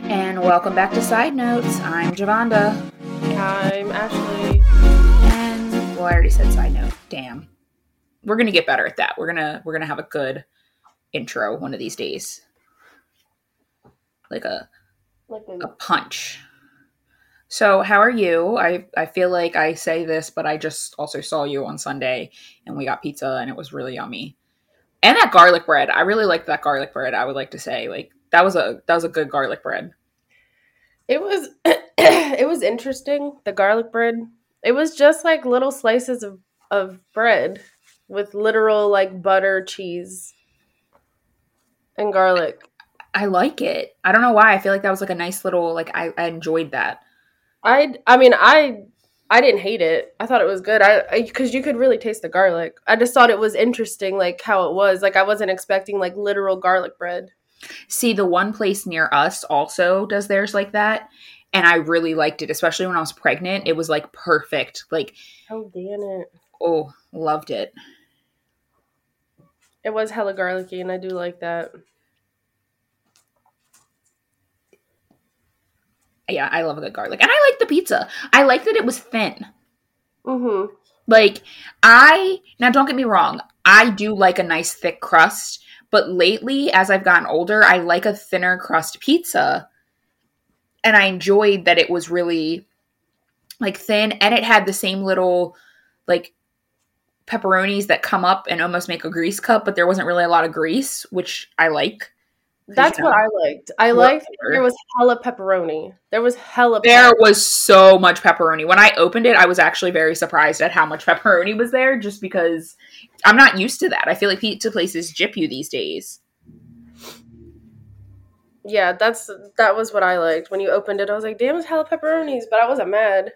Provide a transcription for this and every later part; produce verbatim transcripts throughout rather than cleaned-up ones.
And welcome back to Side Notes. I'm Javonda. I'm Ashley. And well, I already said side note. Damn. We're gonna get better at that. We're gonna we're gonna have a good intro one of these days. Like a Like a punch. So how are you? I I feel like I say this, but I just also saw you on Sunday and we got pizza and it was really yummy. And that garlic bread. I really liked that garlic bread, I would like to say. Like that was a that was a good garlic bread. It was it was interesting, the garlic bread. It was just like little slices of, of bread with literal like butter, cheese, and garlic. I like it. I don't know why. I feel like that was like a nice little like I, I enjoyed that. I I mean, I I didn't hate it. I thought it was good. I because you could really taste the garlic. I just thought it was interesting like how it was. Like I wasn't expecting like literal garlic bread. See, the one place near us also does theirs like that. And I really liked it, especially when I was pregnant. It was like perfect. Like, oh, damn it. Oh, loved it. It was hella garlicky, and I do like that. Yeah, I love a good garlic. And I like the pizza. I like that it was thin. Mm-hmm. Like, I, now don't get me wrong, I do like a nice thick crust. But lately, as I've gotten older, I like a thinner crust pizza. And I enjoyed that it was really, like, thin. And it had the same little, like, pepperonis that come up and almost make a grease cup. But there wasn't really a lot of grease, which I like. That's you know, what I liked. I liked that there was hella pepperoni. There was hella pepperoni. There was so much pepperoni. When I opened it, I was actually very surprised at how much pepperoni was there, just because I'm not used to that. I feel like pizza places gyp you these days. Yeah, that's that was what I liked. When you opened it, I was like, damn, it's hella pepperonis, but I wasn't mad.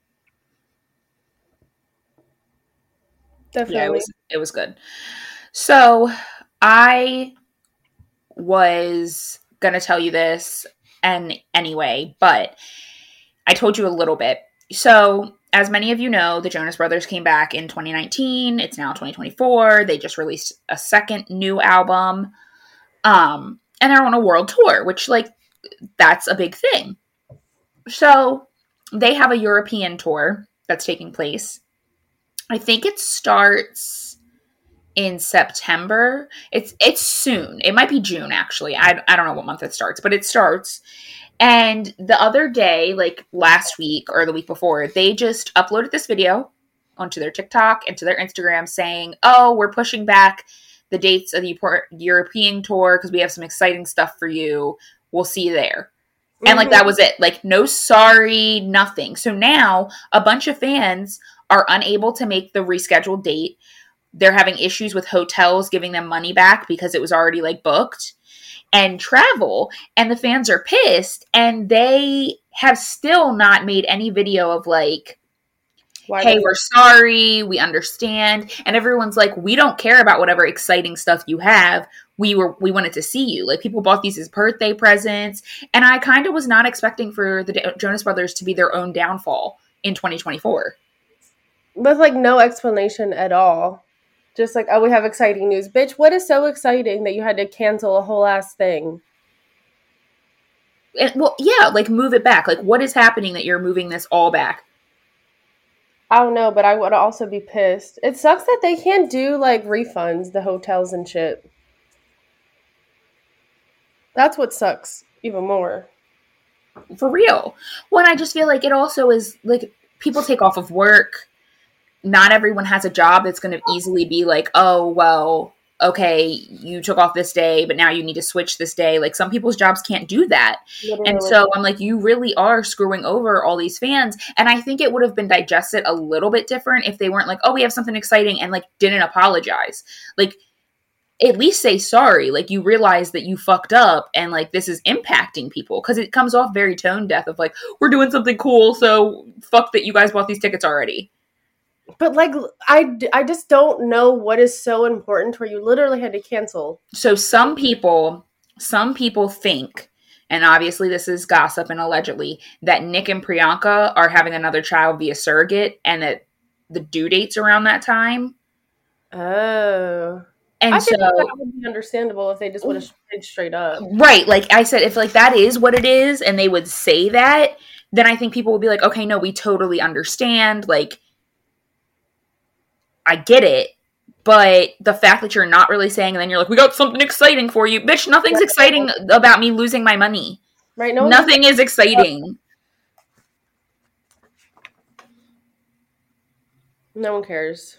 Definitely. Yeah, it was, it was good. So, I was going to tell you this and anyway, but I told you a little bit. So, as many of you know, the Jonas Brothers came back in twenty nineteen. It's now twenty twenty-four. They just released a second new album. Um, and they're on a world tour, which, like, that's a big thing. So, they have a European tour that's taking place. I think it starts in September. It's it's soon. It might be June, actually. I, I don't know what month it starts, but it starts. And the other day, like last week or the week before, they just uploaded this video onto their TikTok and to their Instagram saying, oh, we're pushing back the dates of the European tour because we have some exciting stuff for you. We'll see you there. Mm-hmm. And like that was it. Like no sorry, nothing. So now a bunch of fans are unable to make the rescheduled date. They're having issues with hotels giving them money back because it was already like booked and travel. And the fans are pissed and they have still not made any video of like, Why hey, we're sorry. We understand. And everyone's like, we don't care about whatever exciting stuff you have. We were, we wanted to see you. Like people bought these as birthday presents. And I kind of was not expecting for the Jonas Brothers to be their own downfall in twenty twenty-four. With like no explanation at all. Just like, oh, we have exciting news. Bitch, what is so exciting that you had to cancel a whole ass thing? And, well, yeah, like move it back. Like what is happening that you're moving this all back? I don't know, but I would also be pissed. It sucks that they can't do like refunds, the hotels and shit. That's what sucks even more. For real. Well, and I just feel like it also is like people take off of work. Not everyone has a job that's going to easily be like, oh, well, okay, you took off this day, but now you need to switch this day. Like some people's jobs can't do that. Literally. And so I'm like, you really are screwing over all these fans. And I think it would have been digested a little bit different if they weren't like, oh, we have something exciting and like didn't apologize. Like at least say sorry. Like you realize that you fucked up and like this is impacting people because it comes off very tone deaf of like, we're doing something cool. So fuck that you guys bought these tickets already. But, like, I, I just don't know what is so important where you literally had to cancel. So some people, some people think, and obviously this is gossip and allegedly, that Nick and Priyanka are having another child via surrogate and that the due date's around that time. Oh. And I so, think that would be understandable if they just would have stayed straight up. right, like I said, if like that is what it is and they would say that, then I think people would be like, okay, no, we totally understand. Like, I get it. But the fact that you're not really saying, and then you're like, we got something exciting for you. Bitch, nothing's Right. exciting about me losing my money. Right? No Nothing is exciting. No one cares.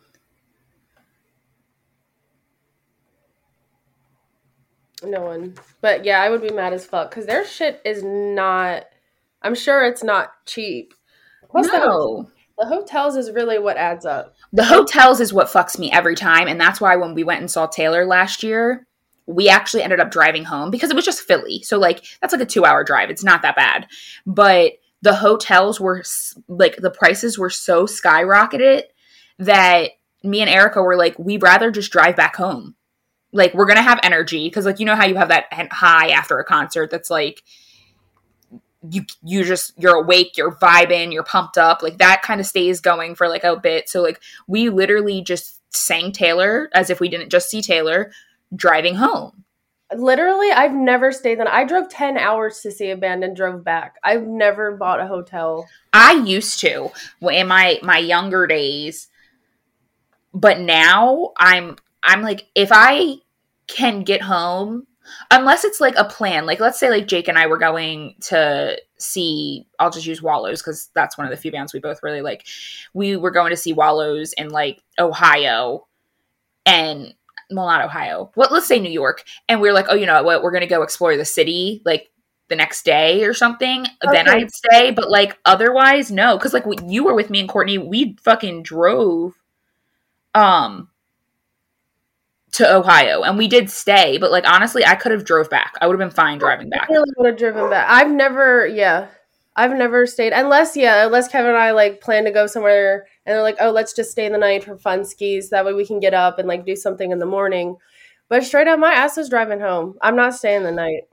No one. But yeah, I would be mad as fuck because their shit is not. I'm sure it's not cheap. Plus, the, No. the hotels is really what adds up. The hotels is what fucks me every time. And that's why when we went and saw Taylor last year, we actually ended up driving home because it was just Philly. So, like, that's like a two hour drive. It's not that bad. But the hotels were, like, the prices were so skyrocketed that me and Erica were like, we'd rather just drive back home. Like, we're going to have energy because, like, you know how you have that high after a concert that's like, you you just you're awake, you're vibing, you're pumped up, like that kind of stays going for like a bit. So like we literally just sang Taylor as if we didn't just see Taylor driving home. Literally, I've never stayed in. I drove ten hours to see a band and drove back. I've never bought a hotel. I used to in my my younger days, but now I'm I'm like, if I can get home, unless it's like a plan, like let's say like Jake and I were going to see, I'll just use Wallows because that's one of the few bands we both really like. We were going to see Wallows in like Ohio and, well, not Ohio. Well, let's say New York. And we were like, oh, you know what? We're going to go explore the city like the next day or something. Okay. Then I'd stay. But like otherwise, no. Because like you were with me and Courtney, we fucking drove. Um, to Ohio, and we did stay, but like honestly, I could have drove back. I would have been fine driving back. I really would have driven back. I've never, yeah, I've never stayed unless, yeah, unless Kevin and I like plan to go somewhere, and they're like, oh, let's just stay the night for fun skis. That way we can get up and like do something in the morning. But straight up, my ass is driving home. I'm not staying the night.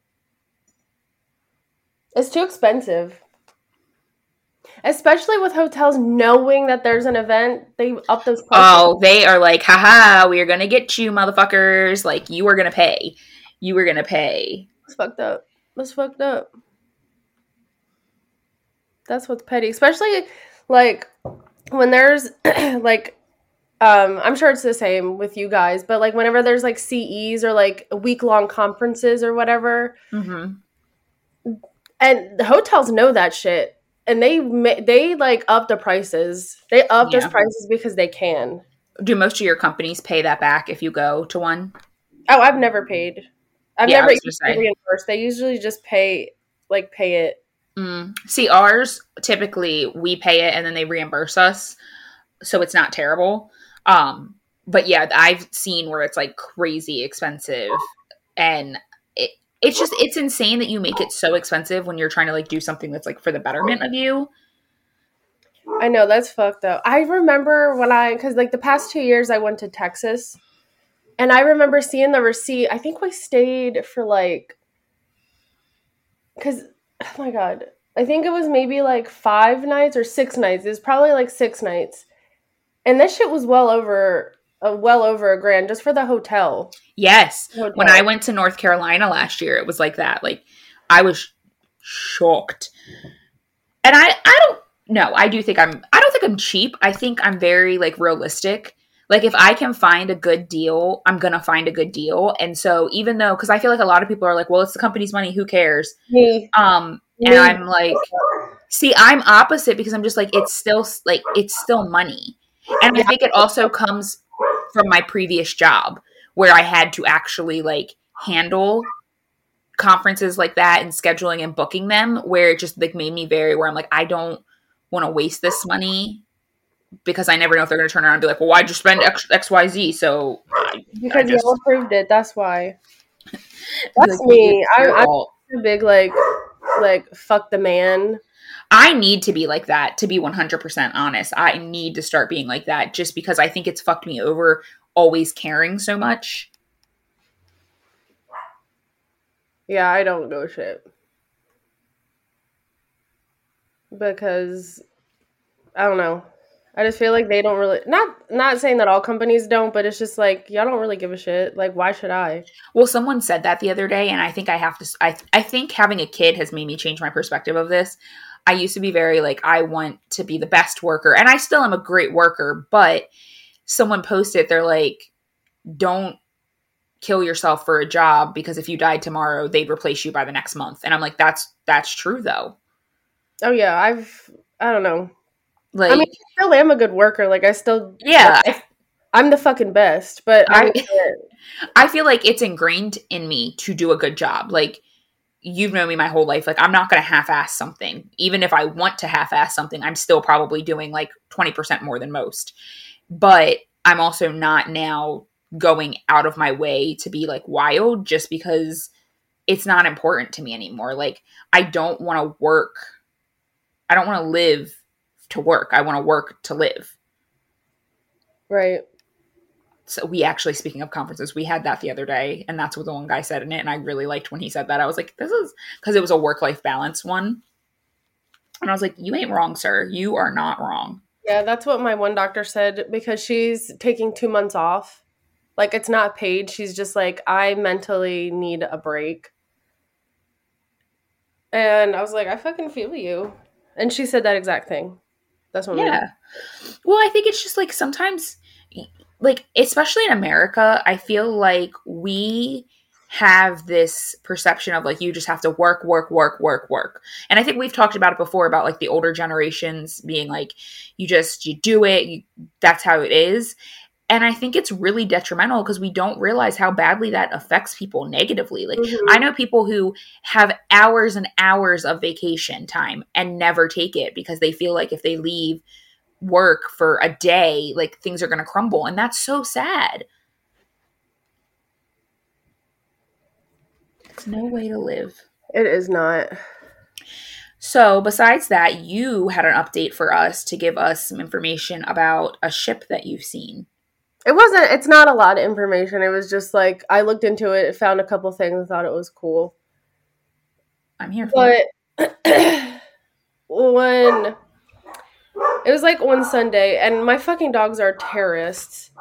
It's too expensive. Especially with hotels knowing that there's an event, they up those prices. Oh, they are like, haha, we are going to get you, motherfuckers. Like, you are going to pay. You were going to pay. That's fucked up. That's fucked up. That's what's petty. Especially, like, when there's, like, um, I'm sure it's the same with you guys, but, like, whenever there's, like, C Es or, like, week-long conferences or whatever, mm-hmm. and the hotels know that shit. And they they like up the prices. They up yeah. those prices because they can. Do most of your companies pay that back if you go to one? Oh, I've never paid. I've yeah, never been reimbursed. They usually just pay like pay it. Mm. See, ours typically we pay it and then they reimburse us, so it's not terrible. Um, but yeah, I've seen where it's like crazy expensive, and it. It's just, it's insane that you make it so expensive when you're trying to, like, do something that's, like, for the betterment of you. I know, that's fucked up. I remember when I, because, like, the past two years I went to Texas, and I remember seeing the receipt. I think we stayed for, like, because, oh, my God. I think it was maybe, like, five nights or six nights. It was probably, like, six nights. And this shit was well over... Uh, well over a grand just for the hotel. Yes. Hotel. When I went to North Carolina last year, it was like that. Like, I was shocked. And I, I don't know. I do think I'm, I don't think I'm cheap. I think I'm very, like, realistic. Like, if I can find a good deal, I'm going to find a good deal. And so even though, because I feel like a lot of people are like, well, it's the company's money. Who cares? Me. Um, Me. And I'm like, see, I'm opposite because I'm just like, it's still, like, it's still money. And I think it also comes from my previous job where I had to actually like handle conferences like that and scheduling and booking them, where it just like made me very, where I'm like, I don't want to waste this money because I never know if they're going to turn around and be like, well, why'd you spend X, X Y, Z? So I, because I just, you all approved it. That's why. That's like, me. I, I'm a big like, like fuck the man. I need to be like that, to be one hundred percent honest. I need to start being like that just because I think it's fucked me over always caring so much. Yeah, I don't know shit. Because, I don't know. I just feel like they don't really not not saying that all companies don't, but it's just like y'all don't really give a shit. Like, why should I? Well, someone said that the other day, and I think I have to. I I think having a kid has made me change my perspective of this. I used to be very like, I want to be the best worker, and I still am a great worker. But someone posted, they're like, don't kill yourself for a job, because if you died tomorrow, they'd replace you by the next month. And I'm like, that's that's true though. Oh yeah, I've I don't know. Like, I mean, I still am a good worker. Like, I still yeah, like, I'm the fucking best. But I I I feel like it's ingrained in me to do a good job. Like, you've known me my whole life. Like, I'm not going to half-ass something. Even if I want to half-ass something, I'm still probably doing like twenty percent more than most. But I'm also not now going out of my way to be like wild, just because it's not important to me anymore. Like, I don't want to work. I don't want to live to work. I want to work to live. right. So we actually, speaking of conferences, we had that the other day, and that's what the one guy said in it. And I really liked when he said that. I was like, this is because it was a work-life balance one. And I was like, you ain't wrong, sir. You are not wrong. Yeah, that's what my one doctor said, because she's taking two months off. Like, it's not paid. She's just like, I mentally need a break. And I was like, I fucking feel you. And she said that exact thing. That's what Yeah. Well, I think it's just like sometimes, like, especially in America, I feel like we have this perception of like, you just have to work, work, work, work, work. And I think we've talked about it before about like the older generations being like, you just, you do it. You, that's how it is. And I think it's really detrimental because we don't realize how badly that affects people negatively. Like, Mhm. I know people who have hours and hours of vacation time and never take it because they feel like if they leave work for a day, like things are going to crumble. And that's so sad. It's no way to live. It is not. So, besides that, you had an update for us to give us some information about a ship that you've seen. It wasn't, it's not a lot of information. It was just like, I looked into it, found a couple things, and thought it was cool. I'm here for it. But when it was like one Sunday, and my fucking dogs are terrorists.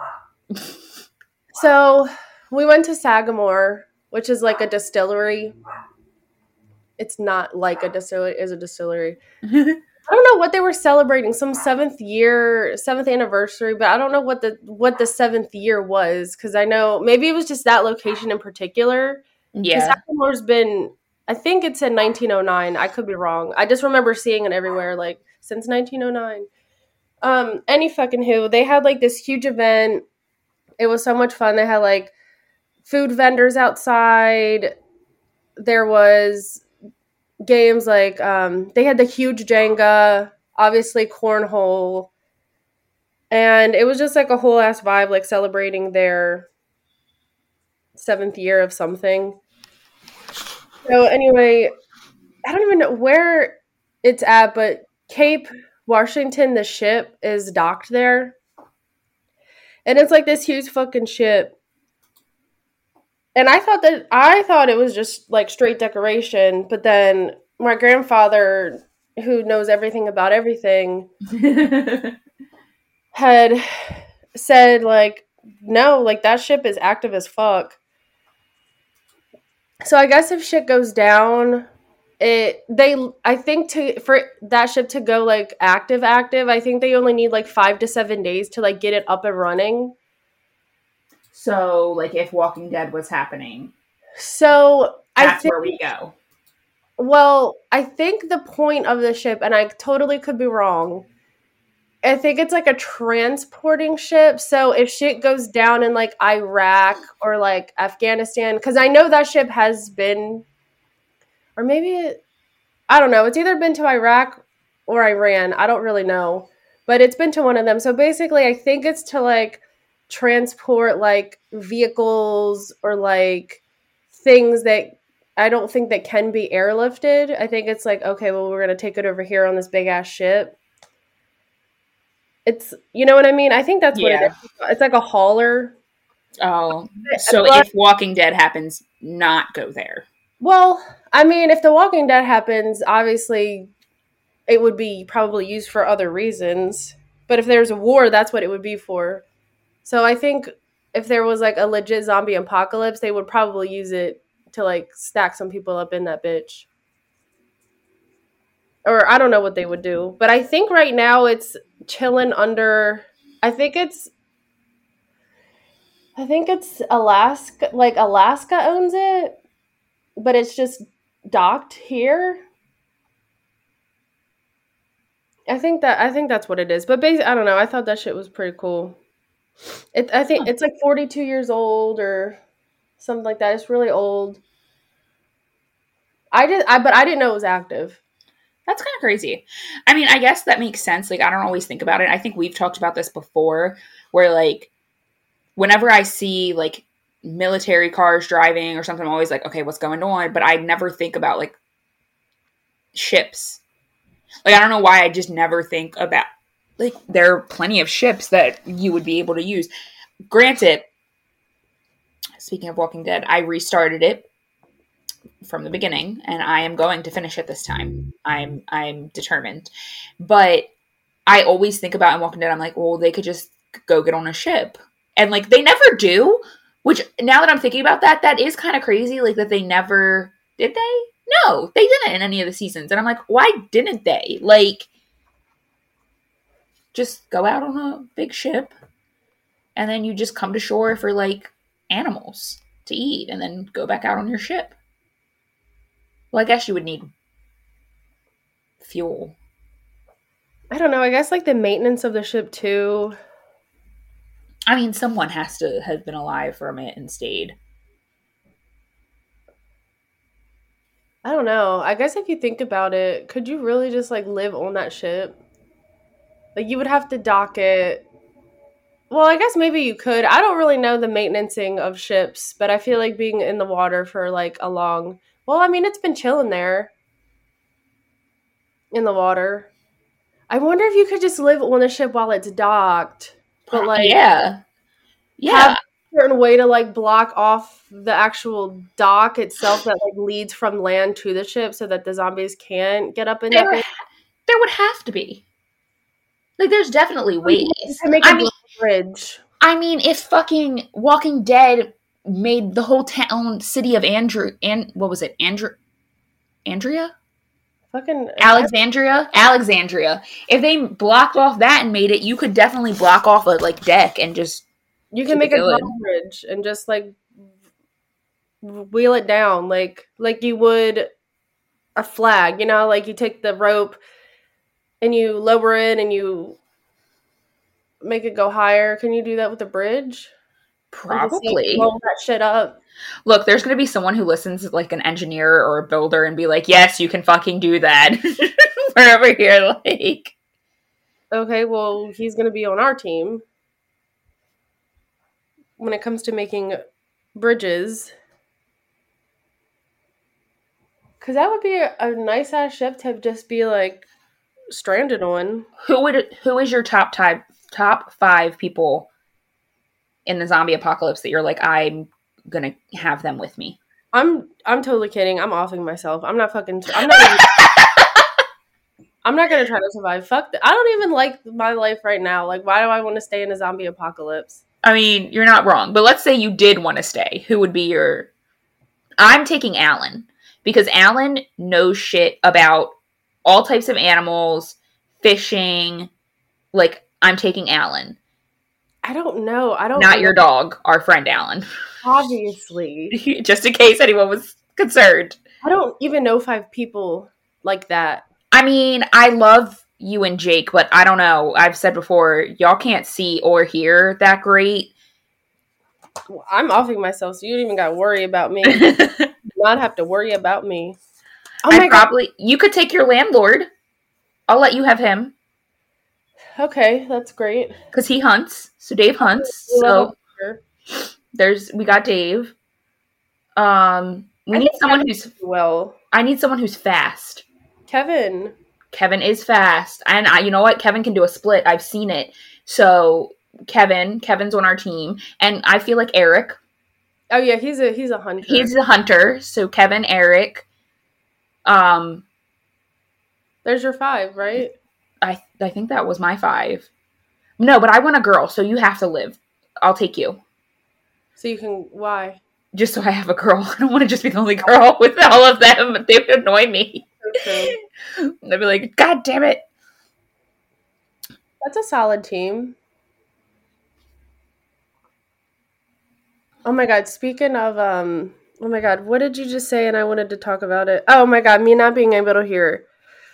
So we went to Sagamore, which is like a distillery. It's not like a distillery, it is a distillery. I don't know what they were celebrating, some seventh year, seventh anniversary, but I don't know what the what the seventh year was, because I know maybe it was just that location in particular. Yeah. Sagamore's been, I think it's in nineteen oh nine. I could be wrong. I just remember seeing it everywhere, like, since nineteen oh nine. Um, any fucking who. They had, like, this huge event. It was so much fun. They had, like, food vendors outside. There was games like, um, they had the huge Jenga, obviously cornhole. And it was just, like, a whole ass vibe, like, celebrating their seventh year of something. So anyway, I don't even know where it's at, but Cape Washington, the ship, is docked there. And it's like this huge fucking ship. And I thought that I thought it was just like straight decoration, but then my grandfather, who knows everything about everything, had said like, no, like that ship is active as fuck. So I guess if shit goes down, it they I think to for that ship to go like active active, I think they only need like five to seven days to like get it up and running. So, like, if Walking Dead was happening, so that's I think, where we go. Well, I think the point of the ship, and I totally could be wrong, I think it's like a transporting ship. So if shit goes down in like Iraq or like Afghanistan, because I know that ship has been, or maybe it, I don't know. It's either been to Iraq or Iran. I don't really know, but it's been to one of them. So basically, I think it's to like transport like vehicles or like things that I don't think that can be airlifted. I think it's like, okay, well, we're going to take it over here on this big ass ship. It's, you know what I mean? I think that's what Yeah. it is. It's like a hauler. Oh, so But- if Walking Dead happens, not go there. Well, I mean, if The Walking Dead happens, obviously it would be probably used for other reasons. But if there's a war, that's what it would be for. So I think if there was like a legit zombie apocalypse, they would probably use it to like stack some people up in that bitch. Or I don't know what they would do. But I think right now it's chilling under, I think it's, I think it's Alaska, like Alaska owns it, but it's just docked here. I think that I think that's what it is. But basically, I don't know. I thought that shit was pretty cool. It I think it's like forty-two years old or something like that. It's really old. I did I but I didn't know it was active. That's kind of crazy. I mean, I guess that makes sense. Like, I don't always think about it. I think we've talked about this before where like whenever I see like military cars driving or something, I'm always like, okay, what's going on? But I never think about like ships. Like, I don't know why I just never think about, like, there are plenty of ships that you would be able to use. Granted, speaking of Walking Dead, I restarted it from the beginning, and I am going to finish it this time. I'm I'm determined. But I always think about in Walking Dead, I'm like, well, they could just go get on a ship. And, like, they never do, which, now that I'm thinking about that, that is kind of crazy, like, that they never, did they? No, they didn't in any of the seasons. And I'm like, why didn't they? Like, just go out on a big ship and then you just come to shore for, like, animals to eat and then go back out on your ship. Well, I guess you would need fuel. I don't know. I guess, like, the maintenance of the ship, too. I mean, someone has to have been alive for a minute and stayed. I don't know. I guess if you think about it, could you really just like live on that ship? Like you would have to dock it. Well, I guess maybe you could. I don't really know the maintenancing of ships, but I feel like being in the water for like a long, well, I mean, it's been chilling there in the water. I wonder if you could just live on a ship while it's docked. But like yeah. Yeah. Have certain way to like block off the actual dock itself that like leads from land to the ship so that the zombies can't get up in there, that ha- there would have to be. Like, there's definitely ways. To make a I mean, bridge. I mean, if fucking Walking Dead made the whole town, city of Andrew, and what was it, Andrew, Andrea? Fucking Alexandria? Alexandria. If they blocked off that and made it, you could definitely block off a like deck and just You can make a drawbridge and just like wheel it down like like you would a flag, you know, like you take the rope and you lower it and you make it go higher. Can you do that with a bridge? Probably. Blow that shit up. Look, there's going to be someone who listens, like an engineer or a builder, and be like, yes, you can fucking do that. We're over here, like. Okay, well, he's going to be on our team. When it comes to making bridges. Because that would be a, a nice-ass ship to just be, like, stranded on. Who would? Who is your top type, top five people in the zombie apocalypse that you're like, I'm gonna have them with me? I'm I'm totally kidding. I'm offing myself. I'm not fucking... I'm not even, I'm not gonna try to survive. Fuck that. I don't even like my life right now. Like, why do I want to stay in a zombie apocalypse? I mean, you're not wrong. But let's say you did want to stay. Who would be your... I'm taking Alan. Because Alan knows shit about all types of animals, fishing. Like, I'm taking Alan. I don't know. I don't Not know. your dog, our friend Alan. Obviously. Just in case anyone was concerned. I don't even know five people like that. I mean, I love you and Jake, but I don't know. I've said before, y'all can't see or hear that great. Well, I'm offing myself, so you don't even got to worry about me. Not have to worry about me. Oh my I probably God. You could take your landlord. I'll let you have him. Okay, that's great. Because he hunts. So Dave hunts. So there's we got Dave. Um we I need someone Kevin who's well. I need someone who's fast. Kevin. Kevin is fast. And I, you know what? Kevin can do a split. I've seen it. So Kevin, Kevin's on our team. And I feel like Eric. Oh yeah, he's a he's a hunter. He's a hunter. So Kevin, Eric. Um There's your five, right? I I think that was my five. No, but I want a girl, so you have to live. I'll take you. So you can, why? Just so I have a girl. I don't want to just be the only girl with all of them. They would annoy me. Okay. They'd be like, God damn it. That's a solid team. Oh my God, speaking of, um, oh my God, what did you just say? And I wanted to talk about it. Oh my God, me not being able to hear.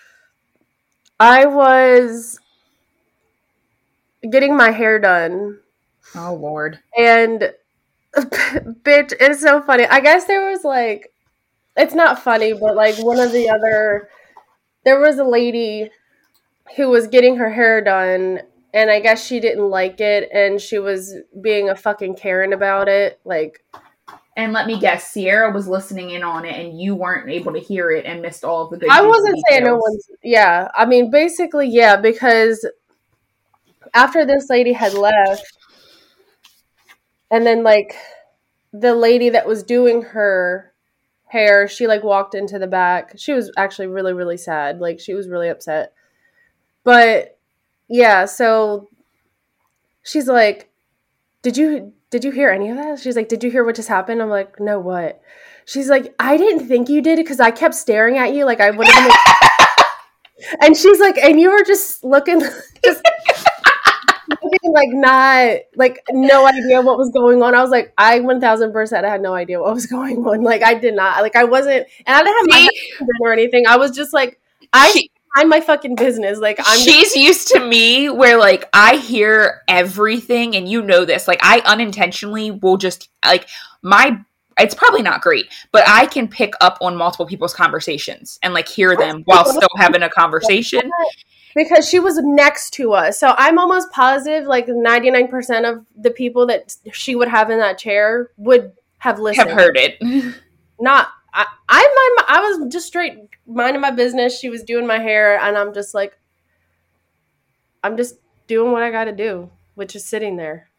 I was getting my hair done. Oh, Lord. And, bitch, it's so funny. I guess there was like, it's not funny, but like one of the other, there was a lady who was getting her hair done, and I guess she didn't like it, and she was being a fucking Karen about it. Like, and let me guess, Sierra was listening in on it, and you weren't able to hear it and missed all of the good. I wasn't saying no one's. Yeah, I mean, basically, yeah, because after this lady had left, and then like the lady that was doing her hair, she like walked into the back. She was actually really, really sad. Like, she was really upset. But yeah, so she's like, did you did you hear any of that? She's like, did you hear what just happened? I'm like, no, what? She's like, I didn't think you did it because I kept staring at you like I would have been. And she's like, and you were just looking, just looking like not, like no idea what was going on. I was like, I one thousand percent I had no idea what was going on. Like, I did not, like I wasn't, and I didn't have my head or anything. I was just like, I. She- mind my fucking business. Like, I'm she's just- used to me where like I hear everything, and you know this. Like, I unintentionally will just like my. It's probably not great, but I can pick up on multiple people's conversations and like hear them while still having a conversation. Because she was next to us, so I'm almost positive like ninety-nine percent of the people that she would have in that chair would have listened, have heard it. Not. I, I, I was just straight minding my business. She was doing my hair, and I'm just like, I'm just doing what I got to do, which is sitting there.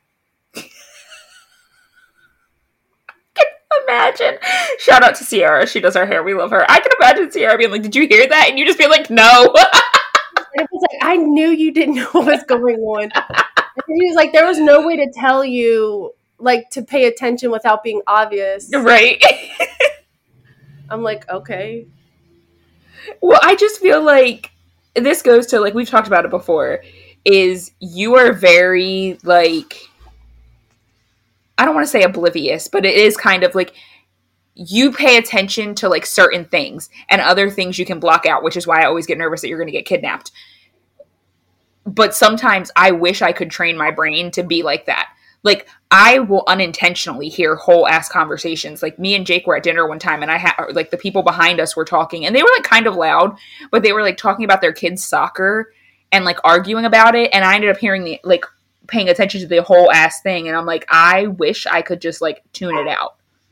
Imagine. Shout out to Sierra. She does our hair. We love her. I can imagine Sierra being like, did you hear that? And you just be like, no. It was like, I knew you didn't know what was going on. And he was like, there was no way to tell you, like, to pay attention without being obvious. Right. I'm like, okay. Well, I just feel like this goes to, like, we've talked about it before, is you are very, like, I don't want to say oblivious, but it is kind of like you pay attention to, like, certain things, and other things you can block out, which is why I always get nervous that you're going to get kidnapped. But sometimes I wish I could train my brain to be like that. Like, I will unintentionally hear whole ass conversations. Like, me and Jake were at dinner one time, and I had, like, the people behind us were talking, and they were, like, kind of loud, but they were, like, talking about their kids' soccer and, like, arguing about it, and I ended up hearing the, like, paying attention to the whole ass thing, and I'm like, I wish I could just, like, tune it out.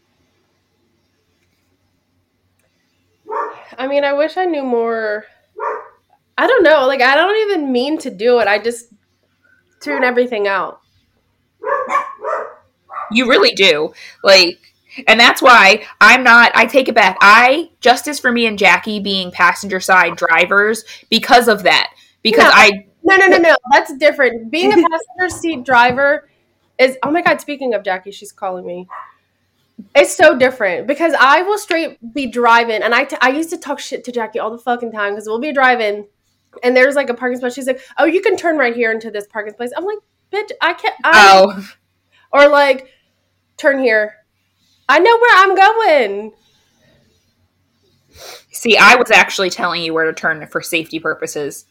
I mean, I wish I knew more. I don't know. Like, I don't even mean to do it. I just tune everything out. You really do. Like, and that's why I'm not, I take it back. I, justice for me and Jackie being passenger side drivers because of that. Because no, I. No, no, no, no. That's different. Being a passenger seat driver is, oh my God, speaking of Jackie, she's calling me. It's so different because I will straight be driving, and I, t- I used to talk shit to Jackie all the fucking time because we'll be driving and there's like a parking spot. She's like, oh, you can turn right here into this parking place. I'm like, bitch, I can't. I, oh. Or like, turn here. I know where I'm going. See, I was actually telling you where to turn for safety purposes.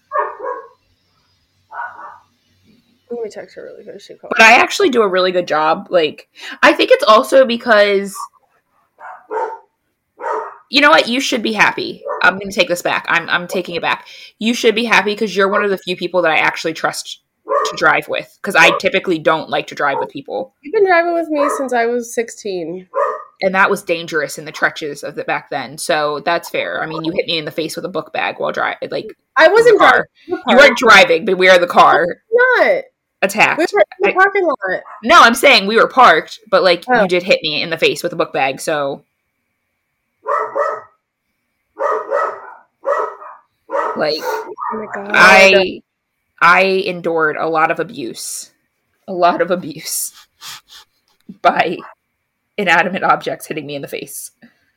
Let me text her really quick. She called. But I actually do a really good job. Like, I think it's also because, you know what? You should be happy. I'm going to take this back. I'm I'm taking it back. You should be happy because you're one of the few people that I actually trust to drive with. Because I typically don't like to drive with people. You've been driving with me since I was sixteen. And that was dangerous in the trenches of it back then. So that's fair. I mean, you hit me in the face with a book bag while driving. Like, I wasn't driving. You weren't driving, but we were in the car. Not. Attacked. We were in the parking lot. No, I'm saying we were parked, but like oh. you did hit me in the face with a book bag, so like oh my God. I I endured a lot of abuse. A lot of abuse by inanimate objects hitting me in the face.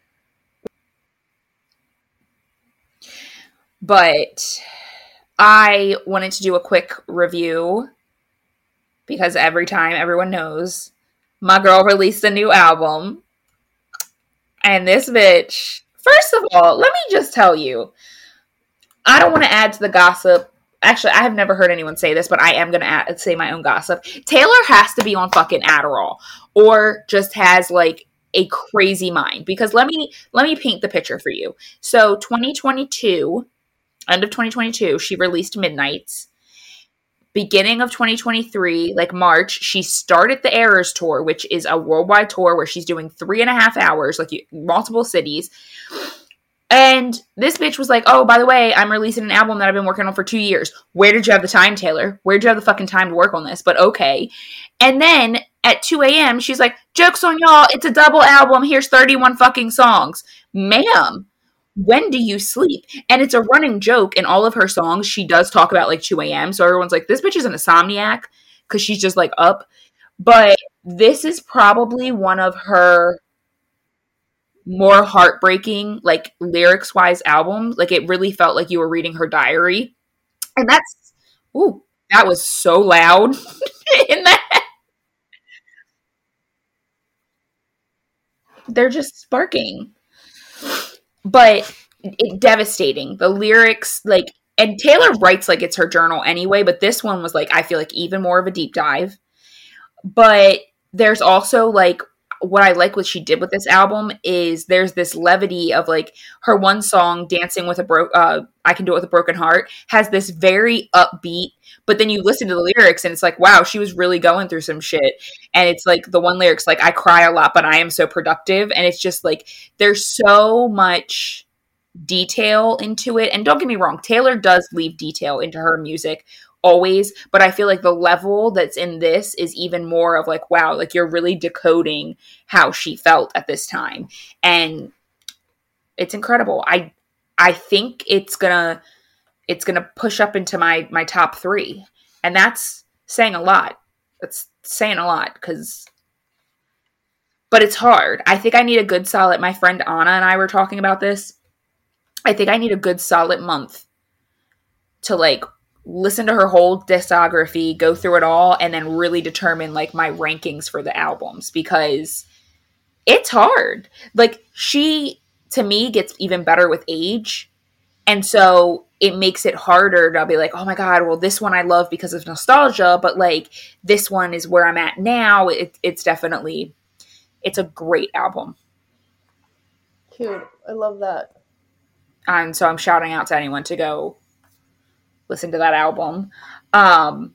But I wanted to do a quick review because every time everyone knows my girl released a new album. And this bitch, first of all, let me just tell you, I don't want to add to the gossip. Actually, I have never heard anyone say this, but I am going to say my own gossip. Taylor has to be on fucking Adderall or just has like a crazy mind, because let me let me paint the picture for you. So twenty twenty-two, end of twenty twenty-two, she released Midnights. Beginning of twenty twenty-three, like March, she started the Eras Tour, which is a worldwide tour where she's doing three and a half hours, like multiple cities. And this bitch was like, oh, by the way, I'm releasing an album that I've been working on for two years. Where did you have the time, Taylor? Where did you have the fucking time to work on this? But okay. And then at two a.m., she's like, joke's on y'all. It's a double album. Here's thirty-one fucking songs. Ma'am, when do you sleep? And it's a running joke in all of her songs. She does talk about like two a.m. So everyone's like, this bitch is an insomniac because she's just like up. But this is probably one of her more heartbreaking, like lyrics wise albums. Like it really felt like you were reading her diary. And that's, ooh, that was so loud in that. They're just sparking. But it devastating. The lyrics, like, and Taylor writes like it's her journal anyway, but this one was like, I feel like even more of a deep dive. But there's also like, what I like what she did with this album is there's this levity of like her one song, Dancing with a Bro- uh, I Can Do It With a Broken Heart, has this very upbeat, but then you listen to the lyrics and it's like, wow, she was really going through some shit. And it's like the one lyric's like, I cry a lot, but I am so productive. And it's just like, there's so much detail into it. And don't get me wrong, Taylor does leave detail into her music always, but I feel like the level that's in this is even more of like, wow, like you're really decoding how she felt at this time. And it's incredible. I I think it's gonna it's gonna push up into my my top three. And that's saying a lot. That's saying a lot because but it's hard. I think I need a good solid, my friend Anna and I were talking about this. I think I need a good solid month to like listen to her whole discography, go through it all, and then really determine like my rankings for the albums, because it's hard. Like she, to me, gets even better with age. And so it makes it harder to be like, oh my God, well, this one I love because of nostalgia, but like this one is where I'm at now. It, it's definitely, it's a great album. Cute. I love that. And so I'm shouting out to anyone to go listen to that album. Um,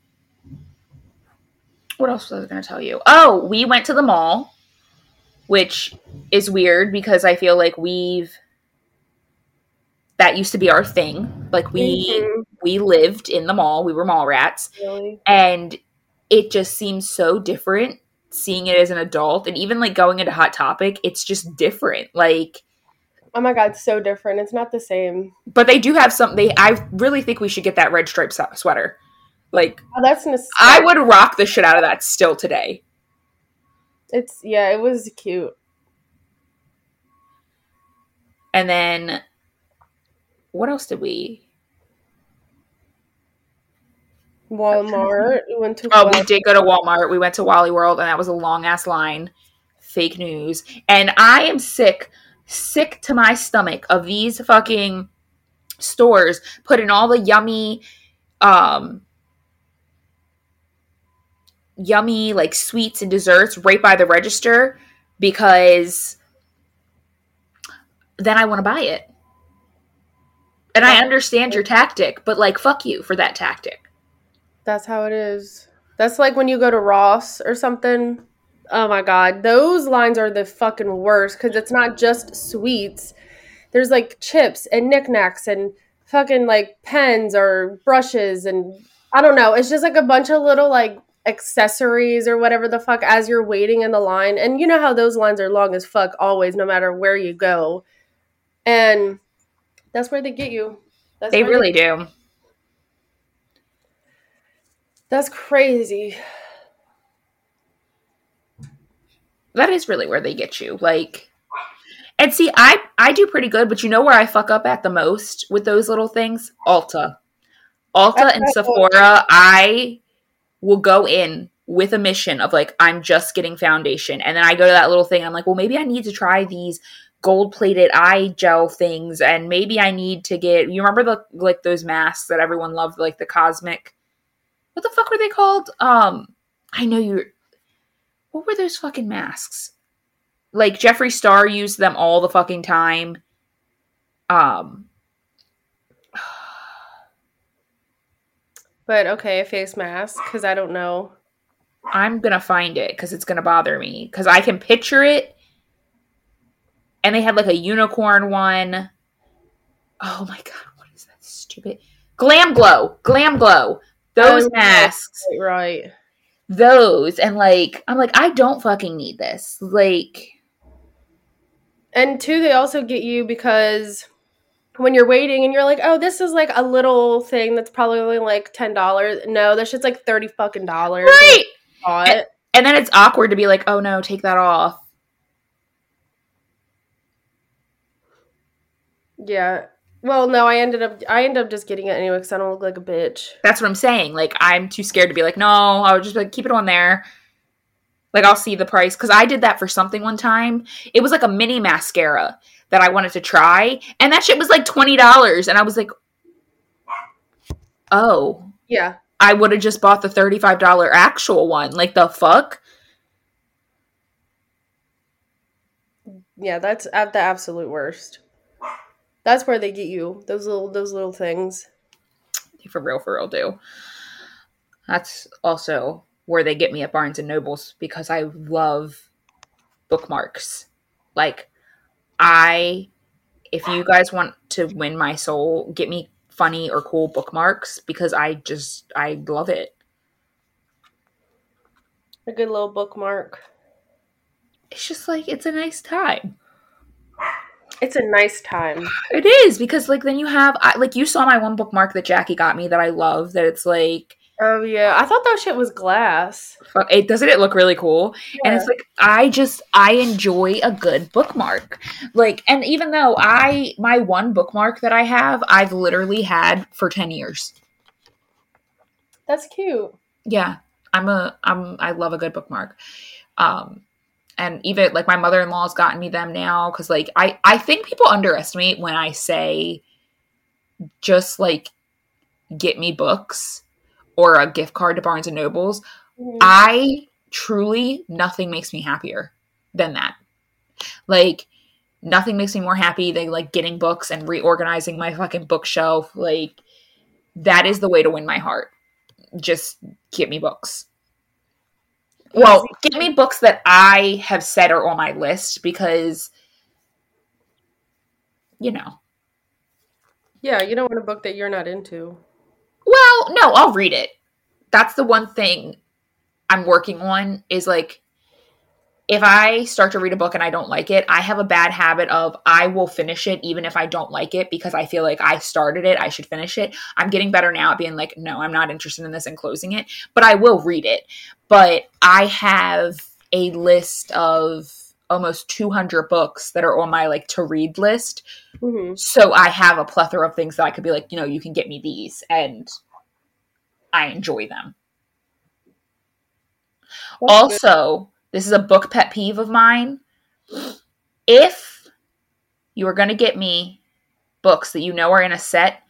what else was I going to tell you? Oh, we went to the mall, which is weird because I feel like we've, that used to be our thing. Like we, mm-hmm. we lived in the mall. We were mall rats. Really? And it just seems so different seeing it as an adult. And even like going into Hot Topic, it's just different. Like, oh my God, so different. It's not the same. But they do have some, they, I really think we should get that red striped sweater. Like, oh, that's nostalgic. I would rock the shit out of that still today. It's, yeah, it was cute. And then, what else did we? Walmart. We went to Oh, Walmart. We did go to Walmart. We went to Wally World, and that was a long ass line. Fake news. And I am sick. sick to my stomach of these fucking stores putting all the yummy um yummy like sweets and desserts right by the register, because then I want to buy it. And I understand your tactic, but like fuck you for that tactic. That's how it is. That's like when you go to Ross or something. Oh my God, those lines are the fucking worst because it's not just sweets. There's like chips and knickknacks and fucking like pens or brushes and I don't know. It's just like a bunch of little like accessories or whatever the fuck as you're waiting in the line. And you know how those lines are long as fuck always, no matter where you go. And that's where they get you. That's they really they- do. That's crazy. That is really where they get you. Like, and see, I I do pretty good, but you know where I fuck up at the most with those little things? Ulta. Ulta and Sephora, I will go in with a mission of like, I'm just getting foundation. And then I go to that little thing and I'm like, well, maybe I need to try these gold plated eye gel things. And maybe I need to get, you remember the, like those masks that everyone loved, like the cosmic, what the fuck were they called? Um, I know you, what were those fucking masks? Like Jeffree Star used them all the fucking time. Um, But okay, a face mask, because I don't know. I'm going to find it because it's going to bother me. Because I can picture it. And they had like a unicorn one. Oh my God, what is that stupid? Glam Glow. Glam Glow. Those oh, masks. Right. Those. And like, I'm like, I don't fucking need this. Like. And two, they also get you because when you're waiting and you're like, oh, this is like a little thing that's probably only like ten dollars. No, that shit's like thirty fucking dollars. Right. And, and then it's awkward to be like, oh no, take that off. Yeah. Well, no, I ended up, I ended up just getting it anyway because I don't look like a bitch. That's what I'm saying. Like, I'm too scared to be like, no, I would just like, keep it on there. Like, I'll see the price. Because I did that for something one time. It was like a mini mascara that I wanted to try. And that shit was like twenty dollars. And I was like, oh. Yeah. I would have just bought the thirty-five dollars actual one. Like, the fuck? Yeah, that's at the absolute worst. That's where they get you. Those little those little things. For real, for real, do. That's also where they get me at Barnes and Nobles because I love bookmarks. Like, I, if you guys want to win my soul, get me funny or cool bookmarks because I just, I love it. A good little bookmark. It's just like, it's a nice time. It's a nice time. It is because like then you have, I, like you saw my one bookmark that Jackie got me that I love that it's like, oh yeah, I thought that shit was glass. It doesn't it look really cool? Yeah. And it's like I just I enjoy a good bookmark. Like, and even though I my one bookmark that I have, I've literally had for ten years. That's cute. Yeah. I'm a I'm I love a good bookmark. Um and even like my mother-in-law's gotten me them now cuz like I I think people underestimate when I say just like get me books or a gift card to Barnes and Nobles. Mm-hmm. I truly, nothing makes me happier than that. Like, nothing makes me more happy than, like, getting books and reorganizing my fucking bookshelf. Like, that is the way to win my heart. Just get me books. Well, get me books that I have said are on my list because, you know. Yeah, you don't want a book that you're not into. Well, no, I'll read it. That's the one thing I'm working on is like, if I start to read a book and I don't like it, I have a bad habit of I will finish it even if I don't like it because I feel like I started it, I should finish it. I'm getting better now at being like, no, I'm not interested in this and closing it, but I will read it. But I have a list of almost two hundred books that are on my like to read list. Mm-hmm. So I have a plethora of things that I could be like, you know, you can get me these and I enjoy them. That's also, good. This is a book pet peeve of mine. If you are going to get me books that you know are in a set,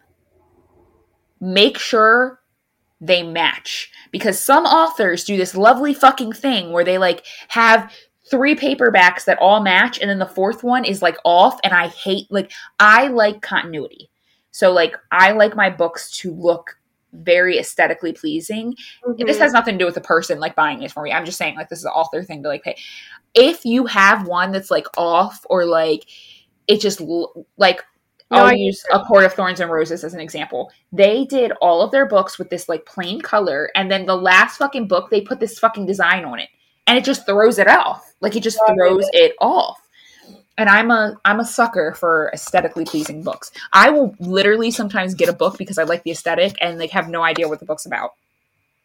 make sure they match. Because some authors do this lovely fucking thing where they like have three paperbacks that all match and then the fourth one is like off and I hate, like, I like continuity. So like, I like my books to look very aesthetically pleasing. Mm-hmm. This has nothing to do with the person like buying it for me. I'm just saying like, this is an author thing to like pay. If you have one that's like off or like, it just like, no, I'll I use A Court of Thorns and Roses as an example. They did all of their books with this like plain color and then the last fucking book, they put this fucking design on it. And it just throws it off. Like, it just throws it off. And I'm a I'm a sucker for aesthetically pleasing books. I will literally sometimes get a book because I like the aesthetic and, like, have no idea what the book's about.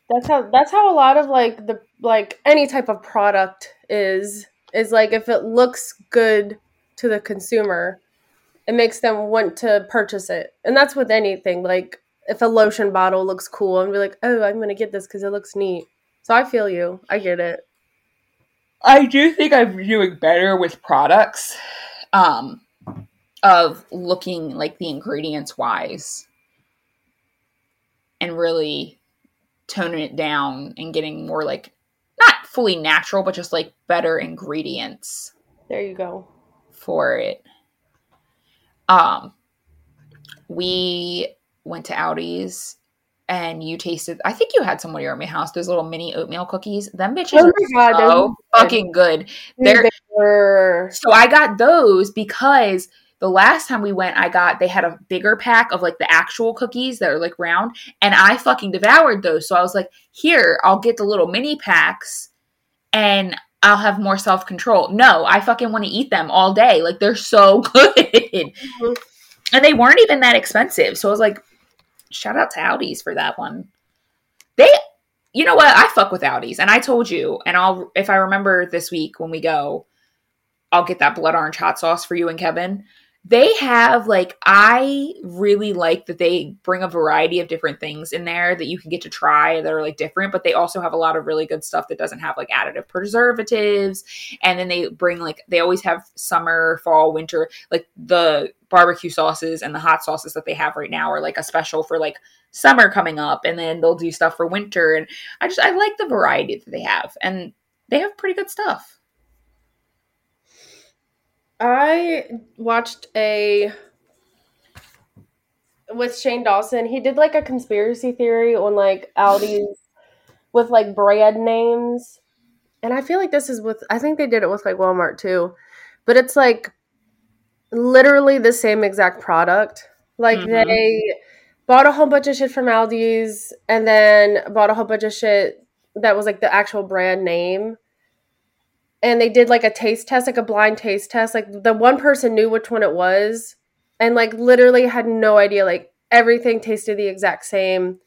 That's how that's how a lot of like the like any type of product is is like if it looks good to the consumer, it makes them want to purchase it. And that's with anything. Like if a lotion bottle looks cool and be like, "Oh, I'm going to get this cuz it looks neat." So I feel you. I get it. I do think I'm doing better with products um of looking like the ingredients wise and really toning it down and getting more like not fully natural, but just like better ingredients. There you go. For it. Um, we went to Aldi's and you tasted, I think you had some when you were at my house, those little mini oatmeal cookies. Them bitches oh are God, so fucking good. They're, they were... So I got those because the last time we went, I got, they had a bigger pack of like the actual cookies that are like round, and I fucking devoured those. So I was like, here, I'll get the little mini packs and I'll have more self-control. No, I fucking want to eat them all day. Like, they're so good. Mm-hmm. And they weren't even that expensive. So I was like, shout out to Aldi's for that one. They, you know what? I fuck with Aldi's. And I told you, and I'll, if I remember this week when we go, I'll get that blood orange hot sauce for you and Kevin. They have, like, I really like that they bring a variety of different things in there that you can get to try that are, like, different, but they also have a lot of really good stuff that doesn't have, like, additive preservatives, and then they bring, like, they always have summer, fall, winter, like, the barbecue sauces and the hot sauces that they have right now are, like, a special for, like, summer coming up, and then they'll do stuff for winter, and I just, I like the variety that they have, and they have pretty good stuff. I watched a with Shane Dawson. He did like a conspiracy theory on like Aldi's with like brand names. And I feel like this is with, I think they did it with like Walmart too. But it's like literally the same exact product. Like mm-hmm. they bought a whole bunch of shit from Aldi's and then bought a whole bunch of shit that was like the actual brand name. And they did like a taste test, like a blind taste test. Like the one person knew which one it was and like literally had no idea. Like everything tasted the exact same.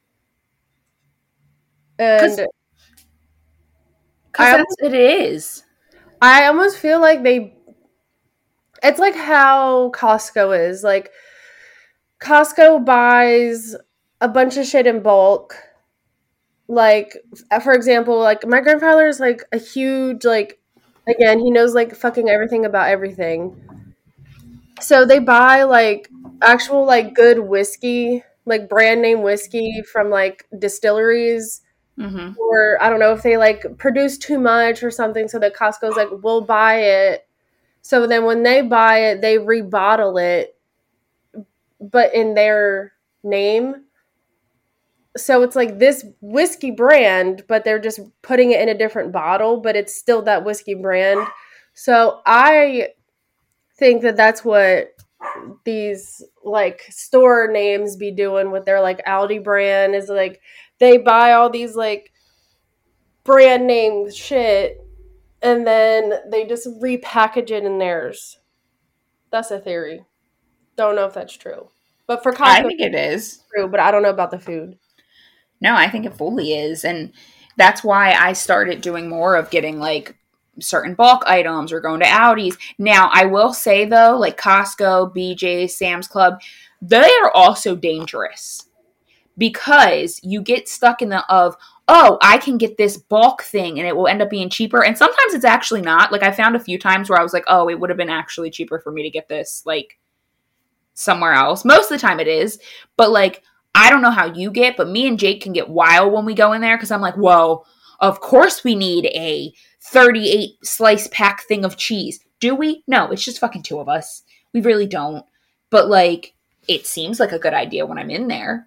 And Cause, Cause that's almost, what it is. I almost feel like they, it's like how Costco is. Like Costco buys a bunch of shit in bulk. Like, for example, like my grandfather is like a huge, like, again, he knows like fucking everything about everything. So they buy like actual like good whiskey, like brand name whiskey from like distilleries. Mm-hmm. Or I don't know if they like produce too much or something. So that Costco's like, we'll buy it. So then when they buy it, they rebottle it, but in their name. So it's like this whiskey brand, but they're just putting it in a different bottle, but it's still that whiskey brand. So I think that that's what these like store names be doing with their like Aldi brand is like they buy all these like brand name shit and then they just repackage it in theirs. That's a theory. Don't know if that's true. But for Costco, I think it is true, but I don't know about the food. No, I think it fully is. And that's why I started doing more of getting like certain bulk items or going to Aldi's. Now, I will say though, like Costco, B J's, Sam's Club, they are also dangerous because you get stuck in the of, oh, I can get this bulk thing and it will end up being cheaper. And sometimes it's actually not. Like I found a few times where I was like, oh, it would have been actually cheaper for me to get this like somewhere else. Most of the time it is. But like, I don't know how you get, but me and Jake can get wild when we go in there because I'm like, whoa, of course we need a thirty-eight slice pack thing of cheese. Do we? No, it's just fucking two of us. We really don't. But like, it seems like a good idea when I'm in there.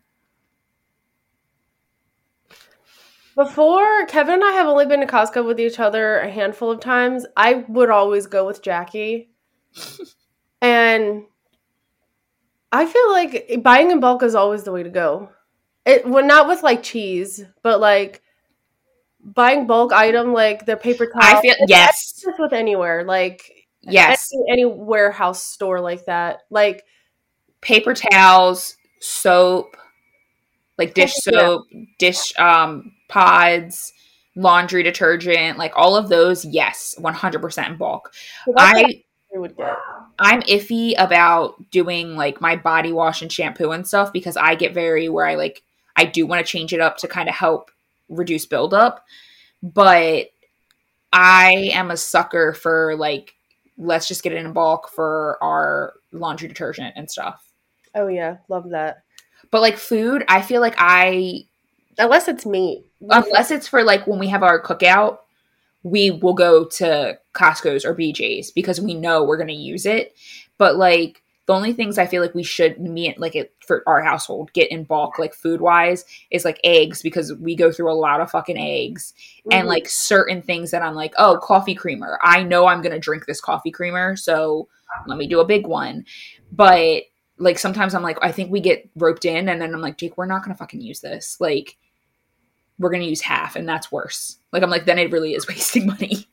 Before, Kevin and I have only been to Costco with each other a handful of times. I would always go with Jackie. And I feel like buying in bulk is always the way to go. It well, not with like cheese, but like buying bulk item like the paper towel. I feel yes. Just with anywhere like yes, any, any warehouse store like that, like paper towels, soap, like dish Yeah. soap, dish um, pods, laundry detergent, like all of those. Yes, one hundred percent in bulk. So that's what I I would get. I'm iffy about doing like my body wash and shampoo and stuff because I get very where I like I do want to change it up to kind of help reduce buildup, but I am a sucker for like let's just get it in bulk for our laundry detergent and stuff. Oh yeah, love that. But like food, I feel like I Unless it's meat. unless it's for like when we have our cookout, we will go to Costco's or B J's because we know we're going to use it. But like the only things I feel like we should me like it for our household get in bulk like food wise is like eggs because we go through a lot of fucking eggs mm-hmm. and like certain things that I'm like, oh, coffee creamer. I know I'm going to drink this coffee creamer, so let me do a big one. But like sometimes I'm like, I think we get roped in and then I'm like, Jake, we're not going to fucking use this. Like we're going to use half and that's worse. Like, I'm like, then it really is wasting money.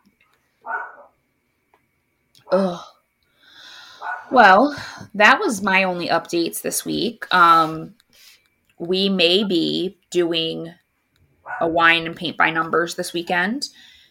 Ugh. Well, that was my only updates this week. Um, we may be doing a wine and paint by numbers this weekend.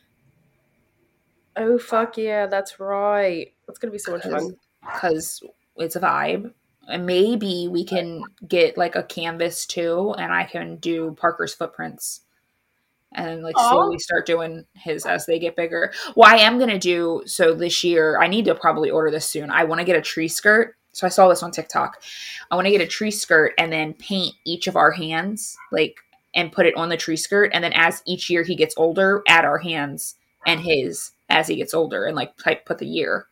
Oh, fuck yeah, that's right. It's going to be so much fun. Because it's a vibe. And maybe we can get like a canvas too, and I can do Parker's footprints and like Aww. slowly start doing his as they get bigger. Well, I am going to do, so this year, I need to probably order this soon. I want to get a tree skirt. So I saw this on TikTok. I want to get a tree skirt and then paint each of our hands, like, and put it on the tree skirt. And then as each year he gets older, add our hands and his as he gets older and like type put the year.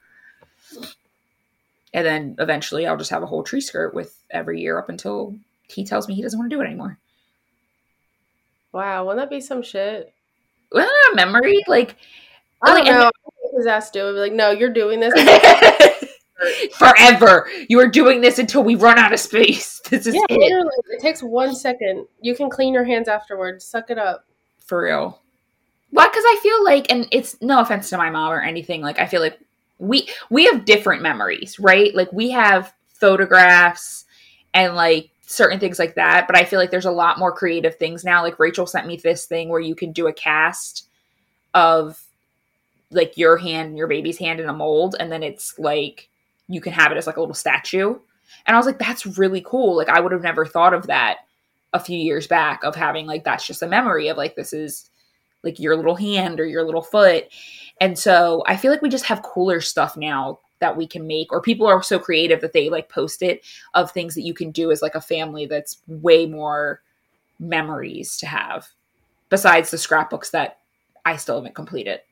And then eventually I'll just have a whole tree skirt with every year up until he tells me he doesn't want to do it anymore. Wow, wouldn't that be some shit? Well, a memory, like I don't like, know. Then, his ass do it. Be like, no, you're doing this forever. You are doing this until we run out of space. This is yeah, it. Literally, it takes one second. You can clean your hands afterwards. Suck it up. For real. Well, because I feel like, and it's no offense to my mom or anything. Like I feel like we we have different memories, right? Like we have photographs and like certain things like that, but I feel like there's a lot more creative things now. Like Rachel sent me this thing where you can do a cast of like your hand and your baby's hand in a mold, and then it's like you can have it as like a little statue. And I was like, that's really cool. Like I would have never thought of that a few years back, of having like that's just a memory of like this is like your little hand or your little foot. And so I feel like we just have cooler stuff now that we can make, or people are so creative that they like post it of things that you can do as like a family that's way more memories to have besides the scrapbooks that I still haven't completed.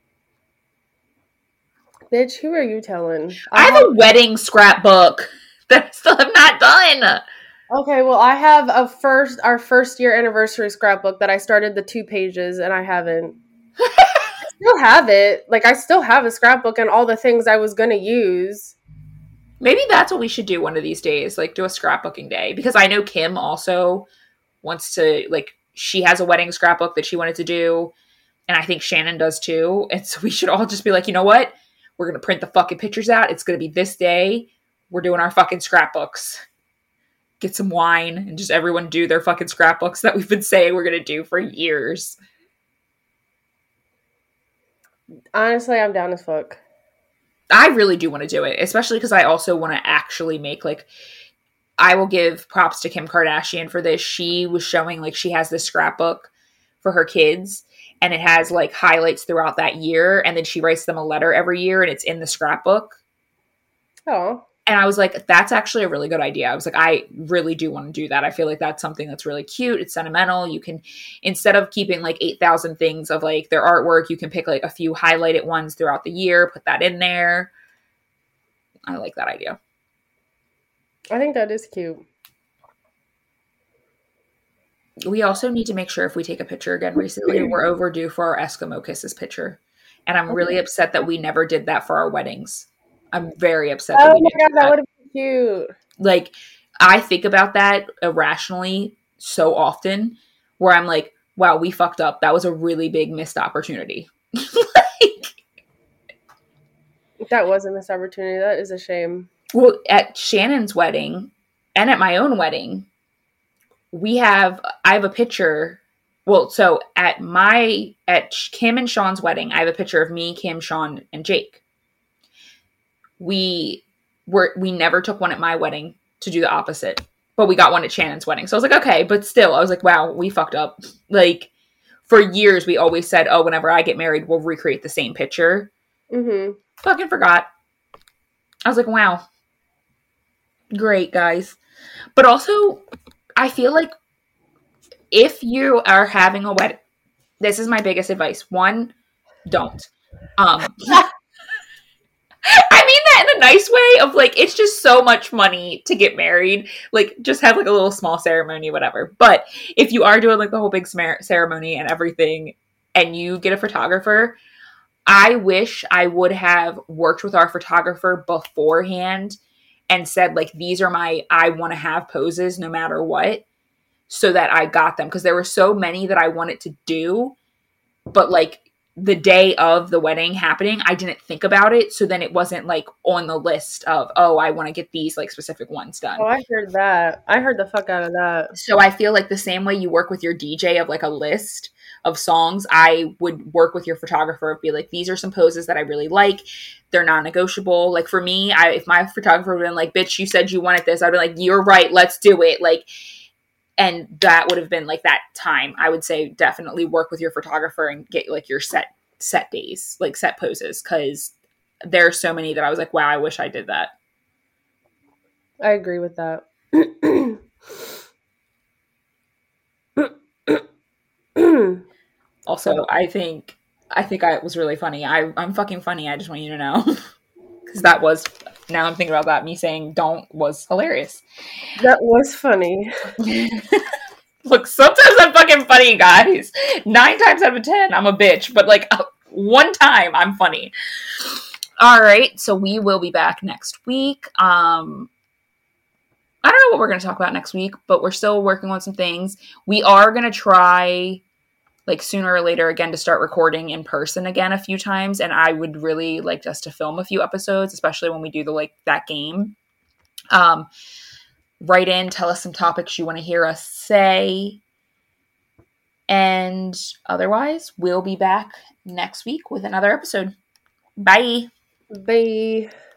Bitch, who are you telling? I, I have, have a wedding scrapbook that I still have not done. Okay, well, I have a first, our first year anniversary scrapbook that I started the two pages and I haven't. I still have it. Like, I still have a scrapbook and all the things I was going to use. Maybe that's what we should do one of these days, like do a scrapbooking day. Because I know Kim also wants to, like, she has a wedding scrapbook that she wanted to do. And I think Shannon does too. And so we should all just be like, you know what? We're going to print the fucking pictures out. It's going to be this day. We're doing our fucking scrapbooks. Get some wine and just everyone do their fucking scrapbooks that we've been saying we're going to do for years. Honestly, I'm down as fuck. I really do want to do it, especially because I also want to actually make, like, I will give props to Kim Kardashian for this. She was showing, like, she has this scrapbook for her kids, and it has, like, highlights throughout that year, and then she writes them a letter every year, and it's in the scrapbook. Oh. And I was like, that's actually a really good idea. I was like, I really do want to do that. I feel like that's something that's really cute. It's sentimental. You can, instead of keeping like eight thousand things of like their artwork, you can pick like a few highlighted ones throughout the year, put that in there. I like that idea. I think that is cute. We also need to make sure if we take a picture again recently, we're overdue for our Eskimo Kisses picture. And I'm really upset that we never did that for our weddings. I'm very upset. Oh that we my god, that, that would have been cute. Like, I think about that irrationally so often, where I'm like, wow, we fucked up. That was a really big missed opportunity. Like, that was a missed opportunity. That is a shame. Well, at Shannon's wedding and at my own wedding, we have, I have a picture. Well, so at my, at Kim and Sean's wedding, I have a picture of me, Kim, Sean, and Jake. We were, we never took one at my wedding to do the opposite, but we got one at Shannon's wedding. So I was like, okay, but still, I was like, wow, we fucked up. Like, for years, we always said, oh, whenever I get married, we'll recreate the same picture. Mm-hmm. Fucking forgot. I was like, wow. Great, guys. But also, I feel like if you are having a wedding, this is my biggest advice. One, don't. Um, I mean that in a nice way of like, it's just so much money to get married. Like, just have like a little small ceremony, whatever. But if you are doing like the whole big ceremony and everything, and you get a photographer, I wish I would have worked with our photographer beforehand and said, like, these are my, I want to have poses no matter what, so that I got them. Because there were so many that I wanted to do, but like the day of the wedding happening, I didn't think about it. So then it wasn't like on the list of, oh, I want to get these like specific ones done. Oh, I heard that. I heard the fuck out of that. So I feel like the same way you work with your D J of like a list of songs, I would work with your photographer and be like, these are some poses that I really like. They're non-negotiable. Like for me, I, if my photographer would have been like, bitch, you said you wanted this, I'd be like, you're right, let's do it. Like, and that would have been like that time. I would say definitely work with your photographer and get like your set, set days, like set poses. Cause there are so many that I was like, wow, I wish I did that. I agree with that. Also, I think I think I was really funny. I, I'm fucking funny. I just want you to know. Because that was, now I'm thinking about that, me saying don't was hilarious. That was funny. Look, sometimes I'm fucking funny, guys. Nine times out of ten, I'm a bitch. But like uh, one time, I'm funny. All right, so we will be back next week. Um, I don't know what we're going to talk about next week, but we're still working on some things. We are going to try, like, sooner or later again to start recording in person again a few times, and I would really like us to film a few episodes, especially when we do the like that game. Um, write in, tell us some topics you want to hear us say, and otherwise, we'll be back next week with another episode. Bye. Bye.